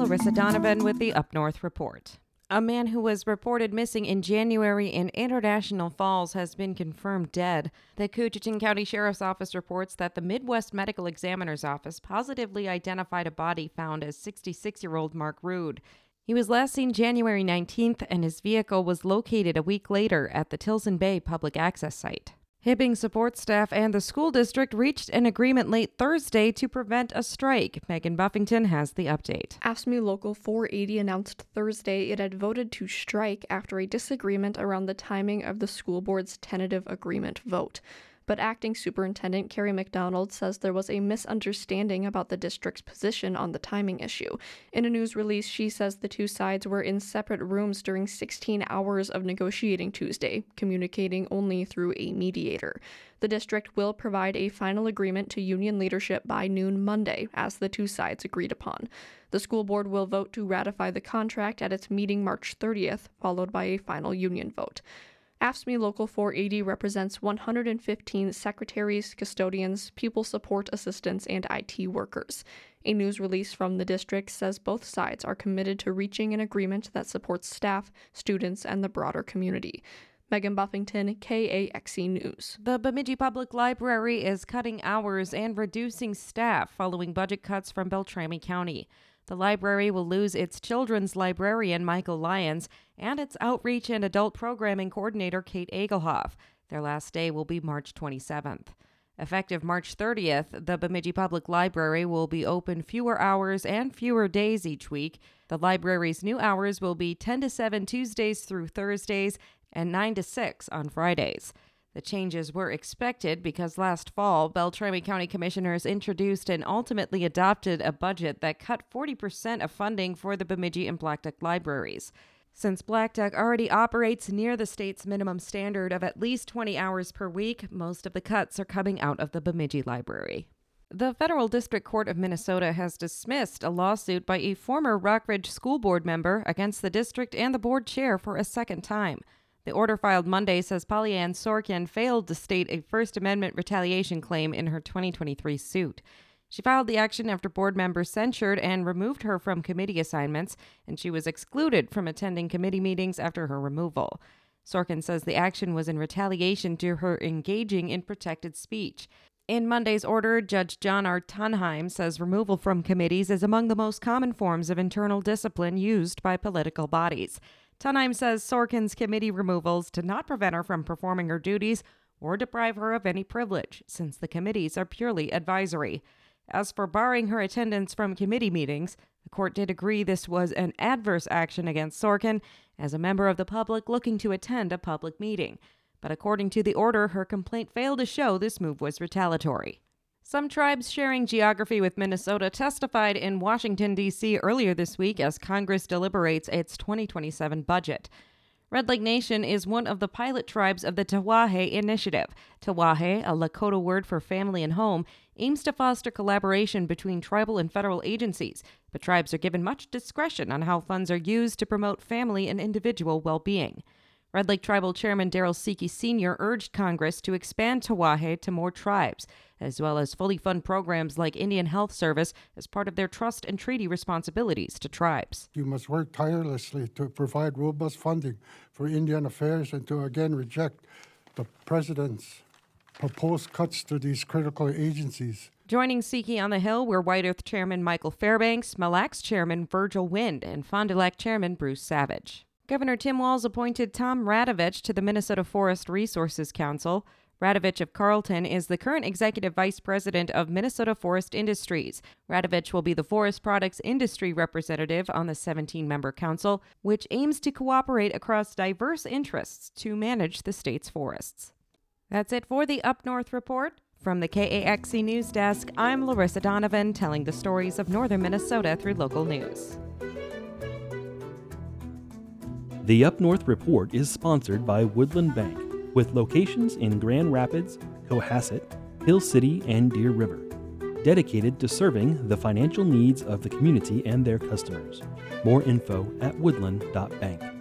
Larissa Donovan with the Up North Report. A man who was reported missing in January in International Falls has been confirmed dead. The Coochin County Sheriff's Office reports that the Midwest Medical Examiner's Office positively identified a body found as 66-year-old Mark Rude. He was last seen January 19th, and his vehicle was located a week later at the Tilson Bay Public Access Site. Hibbing support staff and the school district reached an agreement late Thursday to prevent a strike. Megan Buffington has the update. AFSCME Local 480 announced Thursday it had voted to strike after a disagreement around the timing of the school board's tentative agreement vote. But Acting Superintendent Carrie McDonald says there was a misunderstanding about the district's position on the timing issue. In a news release, she says the two sides were in separate rooms during 16 hours of negotiating Tuesday, communicating only through a mediator. The district will provide a final agreement to union leadership by noon Monday, as the two sides agreed upon. The school board will vote to ratify the contract at its meeting March 30th, followed by a final union vote. AFSCME Local 480 represents 115 secretaries, custodians, pupil support assistants, and IT workers. A news release from the district says both sides are committed to reaching an agreement that supports staff, students, and the broader community. Megan Buffington, KAXE News. The Bemidji Public Library is cutting hours and reducing staff following budget cuts from Beltrami County. The library will lose its children's librarian, Michael Lyons, and its outreach and adult programming coordinator, Kate Egelhoff. Their last day will be March 27th. Effective March 30th, the Bemidji Public Library will be open fewer hours and fewer days each week. The library's new hours will be 10 to 7 Tuesdays through Thursdays and 9 to 6 on Fridays. The changes were expected because last fall, Beltrami County Commissioners introduced and ultimately adopted a budget that cut 40% of funding for the Bemidji and Black Duck libraries. Since Black Duck already operates near the state's minimum standard of at least 20 hours per week, most of the cuts are coming out of the Bemidji Library. The Federal District Court of Minnesota has dismissed a lawsuit by a former Rockridge School Board member against the district and the board chair for a second time. The order filed Monday says Pollyann Sorkin failed to state a First Amendment retaliation claim in her 2023 suit. She filed the action after board members censured and removed her from committee assignments, and she was excluded from attending committee meetings after her removal. Sorkin says the action was in retaliation to her engaging in protected speech. In Monday's order, Judge John R. Tunheim says removal from committees is among the most common forms of internal discipline used by political bodies. Tunheim says Sorkin's committee removals did not prevent her from performing her duties or deprive her of any privilege, since the committees are purely advisory. As for barring her attendance from committee meetings, the court did agree this was an adverse action against Sorkin as a member of the public looking to attend a public meeting. But according to the order, her complaint failed to show this move was retaliatory. Some tribes sharing geography with Minnesota testified in Washington, D.C. earlier this week as Congress deliberates its 2027 budget. Red Lake Nation is one of the pilot tribes of the Tawahe Initiative. Tawahe, a Lakota word for family and home, aims to foster collaboration between tribal and federal agencies, but tribes are given much discretion on how funds are used to promote family and individual well-being. Red Lake Tribal Chairman Darrell Seeke Sr. urged Congress to expand Tawahe to more tribes, as well as fully fund programs like Indian Health Service as part of their trust and treaty responsibilities to tribes. You must work tirelessly to provide robust funding for Indian affairs and to again reject the President's proposed cuts to these critical agencies. Joining Seeke on the Hill were White Earth Chairman Michael Fairbanks, Mille Lacs Chairman Virgil Wind, and Fond du Lac Chairman Bruce Savage. Governor Tim Walz appointed Tom Radovich to the Minnesota Forest Resources Council. Radovich of Carlton is the current executive vice president of Minnesota Forest Industries. Radovich will be the forest products industry representative on the 17-member council, which aims to cooperate across diverse interests to manage the state's forests. That's it for the Up North Report. From the KAXE News Desk, I'm Larissa Donovan, telling the stories of northern Minnesota through local news. The Up North Report is sponsored by Woodland Bank, with locations in Grand Rapids, Cohasset, Hill City, and Deer River, dedicated to serving the financial needs of the community and their customers. More info at woodland.bank.